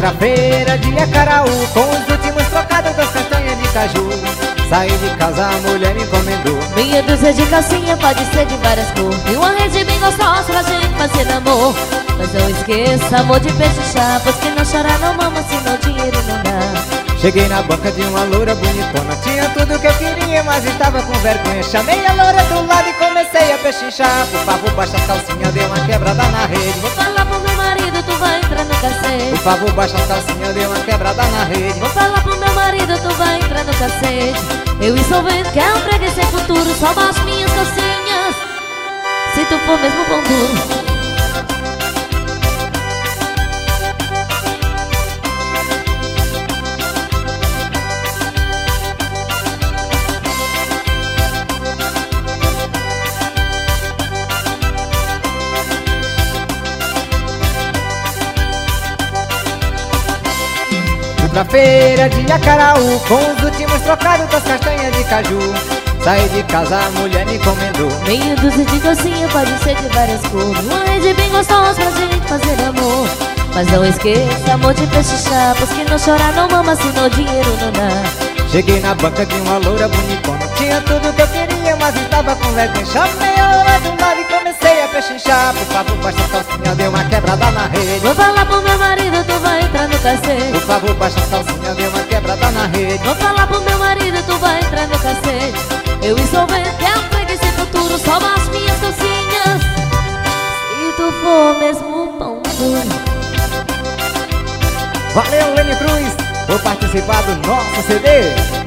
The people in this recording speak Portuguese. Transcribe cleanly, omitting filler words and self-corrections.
pra feira de Acaraú com os últimos trocados das castanhas de caju. Saí de casa, a mulher me encomendou meia dúzia de calcinha, pode ser de várias cores, e uma rede bem gostosa pra gente fazer amor. Mas não esqueça, amor de peixe chá, pois quem não chora não mama, senão dinheiro não dá. Cheguei na banca de uma loura bonitona, tinha tudo que eu queria, mas estava com vergonha. Chamei a loura do lado e comecei a pechinchar. Por favor, baixa as calcinhas, deu uma quebrada na rede. Vou falar pro meu marido, tu vai entrar no cacete. Por favor, baixa as calcinhas, deu uma quebrada na rede. Vou falar pro meu marido, tu vai entrar no cacete. Eu estou vendo que é um freguês sem futuro, só baixo minhas calcinhas se tu for mesmo pão duro. Pra feira de Acaraú com os últimos trocados das castanhas de caju. Saí de casa, a mulher me encomendou meia dúzia de calcinha, pode ser de várias cores, uma rede bem gostosa pra gente fazer amor. Mas não esqueça, amor de peixe chá, pois quem não chorar não mama, senão dinheiro não dá. Cheguei na banca de uma loura bonitona, tinha tudo que eu queria, mas estava com vergonha. Chamei a loura do lado e comecei a pechinchar. Por favor, baixa as calcinhas, deu uma quebrada na rede. Vou falar pro meu marido, tu vai entrar no cacete. Por favor, baixa as calcinhas, deu uma quebrada na rede. Vou falar pro meu marido, tu vai entrar no cacete. Eu estou vendo que é um freguês sem futuro, só baixo minhas calcinhas se tu for mesmo pão duro. Valeu, Lene Cruz, por participar do nosso CD.